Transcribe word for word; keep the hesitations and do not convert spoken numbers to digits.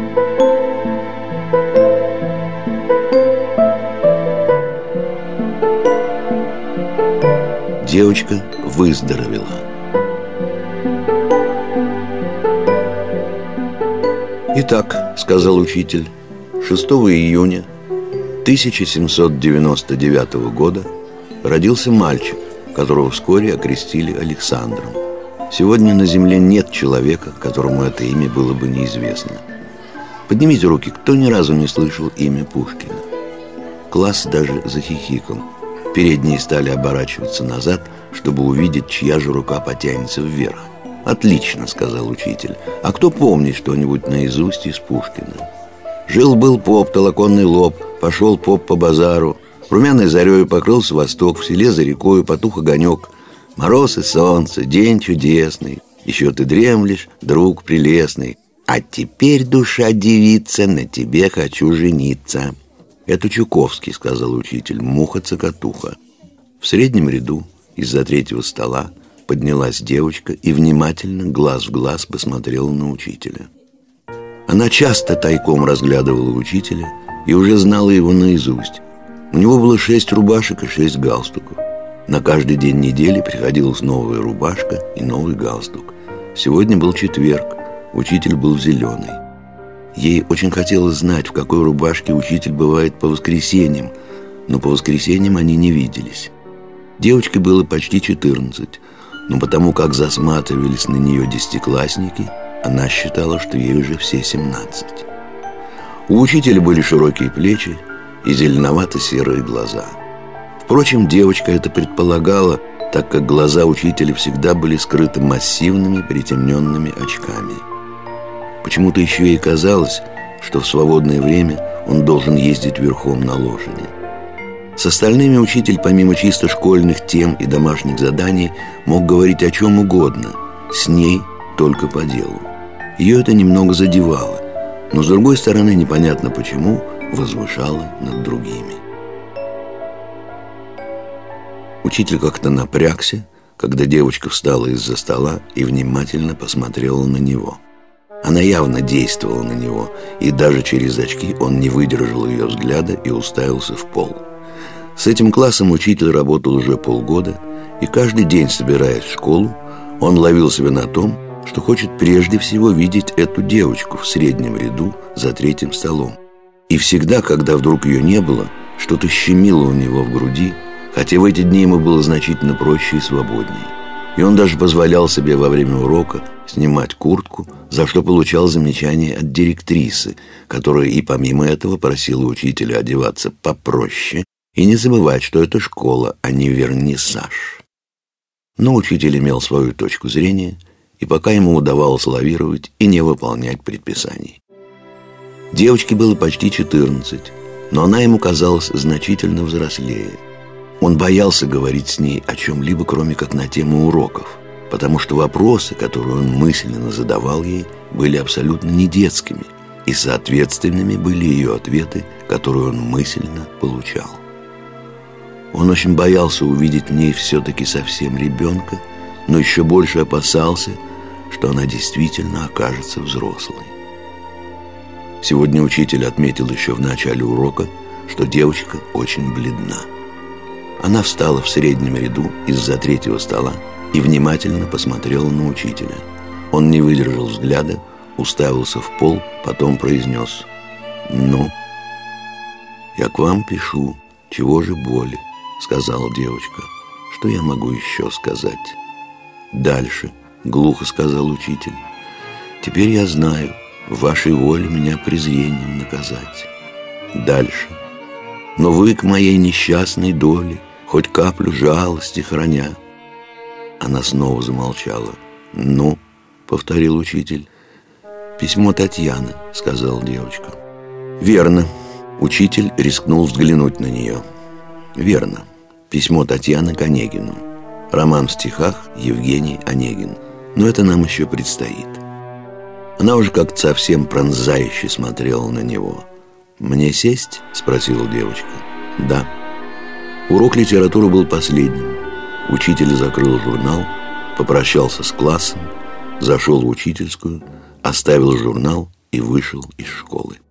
Девочка выздоровела. «Итак, — сказал учитель, — шестого июня тысяча семьсот девяносто девятого года родился мальчик, которого вскоре окрестили Александром. Сегодня на земле нет человека, которому это имя было бы неизвестно. Поднимите руки, кто ни разу не слышал имя Пушкина». Класс даже захихикал. Передние стали оборачиваться назад, чтобы увидеть, чья же рука потянется вверх. «Отлично, — сказал учитель. — А кто помнит что-нибудь наизусть из Пушкина? Жил-был поп, толоконный лоб, пошел поп по базару. Румяной зарею покрылся восток, в селе за рекою потух огонек. Мороз и солнце, день чудесный, еще ты дремлешь, друг прелестный. А теперь, душа девица, на тебе хочу жениться». «Это Чуковский, — сказал учитель, — муха-цокотуха». В среднем ряду из-за третьего стола поднялась девочка и внимательно, глаз в глаз, посмотрела на учителя. Она часто тайком разглядывала учителя и уже знала его наизусть. У него было шесть рубашек и шесть галстуков. На каждый день недели приходилась новая рубашка и новый галстук. Сегодня был четверг, учитель был в зеленой. Ей очень хотелось знать, в какой рубашке учитель бывает по воскресеньям, но по воскресеньям они не виделись. Девочке было почти четырнадцать, но потому как засматривались на нее десятиклассники, она считала, что ей уже все семнадцать. У учителя были широкие плечи и зеленовато-серые глаза. Впрочем, девочка это предполагала, так как глаза учителя всегда были скрыты массивными притемненными очками. Почему-то еще ей казалось, что в свободное время он должен ездить верхом на лошади. С остальными учитель, помимо чисто школьных тем и домашних заданий, мог говорить о чем угодно, с ней только по делу. Ее это немного задевало, но, с другой стороны, непонятно почему, возвышало над другими. Учитель как-то напрягся, когда девочка встала из-за стола и внимательно посмотрела на него. Она явно действовала на него, и даже через очки он не выдержал ее взгляда и уставился в пол. С этим классом учитель работал уже полгода, и каждый день, собираясь в школу, он ловил себя на том, что хочет прежде всего видеть эту девочку в среднем ряду за третьим столом. И всегда, когда вдруг ее не было, что-то щемило у него в груди, хотя в эти дни ему было значительно проще и свободнее. И он даже позволял себе во время урока снимать куртку, за что получал замечание от директрисы, которая и помимо этого просила учителя одеваться попроще и не забывать, что это школа, а не вернисаж. Но учитель имел свою точку зрения, и пока ему удавалось лавировать и не выполнять предписаний. Девочке было почти четырнадцать, но она ему казалась значительно взрослее. Он боялся говорить с ней о чем-либо, кроме как на тему уроков, потому что вопросы, которые он мысленно задавал ей, были абсолютно не детскими, и соответственными были ее ответы, которые он мысленно получал. Он очень боялся увидеть в ней все-таки совсем ребенка, но еще больше опасался, что она действительно окажется взрослой. Сегодня учитель отметил еще в начале урока, что девочка очень бледна. Она встала в среднем ряду из-за третьего стола и внимательно посмотрела на учителя. Он не выдержал взгляда, уставился в пол, потом произнес: «Ну, я к вам пишу, чего же боли?» — сказала девочка. «Что я могу еще сказать?» «Дальше», — глухо сказал учитель. «Теперь я знаю, в вашей воле меня презрением наказать». «Дальше. Но вы к моей несчастной доле хоть каплю жалости храня». Она снова замолчала. «Ну», — повторил учитель. «Письмо Татьяны», — сказала девочка. «Верно». Учитель рискнул взглянуть на нее. «Верно. Письмо Татьяны к Онегину. Роман в стихах Евгений Онегин. Но это нам еще предстоит». Она уже как-то совсем пронзающе смотрела на него. «Мне сесть?» — спросила девочка. «Да». Урок литературы был последним. Учитель закрыл журнал, попрощался с классом, зашел в учительскую, оставил журнал и вышел из школы.